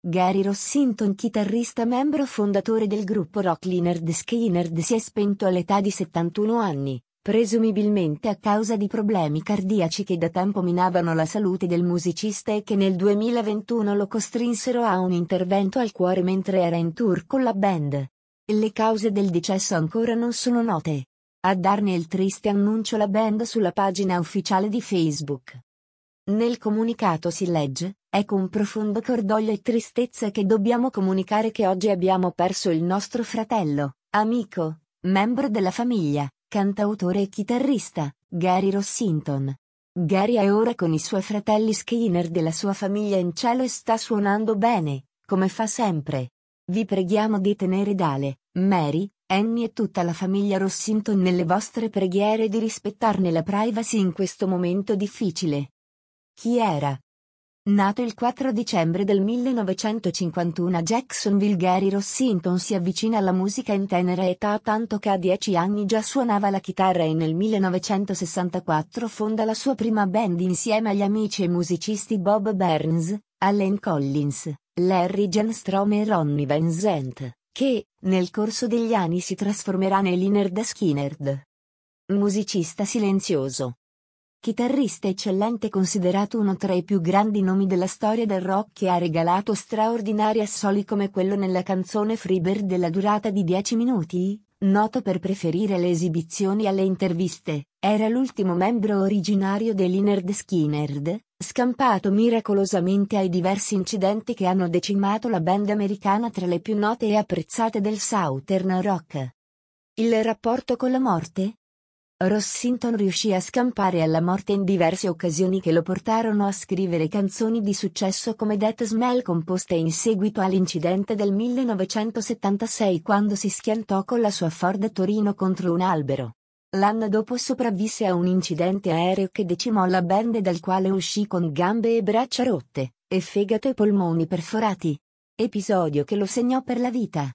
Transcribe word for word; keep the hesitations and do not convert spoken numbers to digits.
Gary Rossington, chitarrista membro fondatore del gruppo rock Lynyrd Skynyrd, si è spento all'età di settantuno anni, presumibilmente a causa di problemi cardiaci che da tempo minavano la salute del musicista e che nel duemilaventuno lo costrinsero a un intervento al cuore mentre era in tour con la band. Le cause del decesso ancora non sono note. A darne il triste annuncio la band sulla pagina ufficiale di Facebook. Nel comunicato si legge: è con profondo cordoglio e tristezza che dobbiamo comunicare che oggi abbiamo perso il nostro fratello, amico, membro della famiglia, cantautore e chitarrista, Gary Rossington. Gary è ora con i suoi fratelli Skynyrd e la sua famiglia in cielo e sta suonando bene, come fa sempre. Vi preghiamo di tenere Dale, Mary, Annie e tutta la famiglia Rossington nelle vostre preghiere e di rispettarne la privacy in questo momento difficile. Chi era? Nato il quattro dicembre del millenovecentocinquantuno a Jacksonville, Gary Rossington si avvicina alla musica in tenera età, tanto che a dieci anni già suonava la chitarra e nel millenovecentosessantaquattro fonda la sua prima band insieme agli amici e musicisti Bob Burns, Allen Collins, Larry Johnstrom e Ronnie Vincent, che, nel corso degli anni si trasformerà nei Lynyrd Skynyrd. Musicista silenzioso. Chitarrista eccellente, considerato uno tra i più grandi nomi della storia del rock, che ha regalato straordinari assoli come quello nella canzone Freebird della durata di dieci minuti, noto per preferire le esibizioni alle interviste, era l'ultimo membro originario dei Lynyrd Skynyrd, scampato miracolosamente ai diversi incidenti che hanno decimato la band americana tra le più note e apprezzate del Southern rock. Il rapporto con la morte? Rossington riuscì a scampare alla morte in diverse occasioni che lo portarono a scrivere canzoni di successo come That Smell, composte in seguito all'incidente del millenovecentosettantasei quando si schiantò con la sua Ford Torino contro un albero. L'anno dopo sopravvisse a un incidente aereo che decimò la band e dal quale uscì con gambe e braccia rotte, e fegato e polmoni perforati. Episodio che lo segnò per la vita.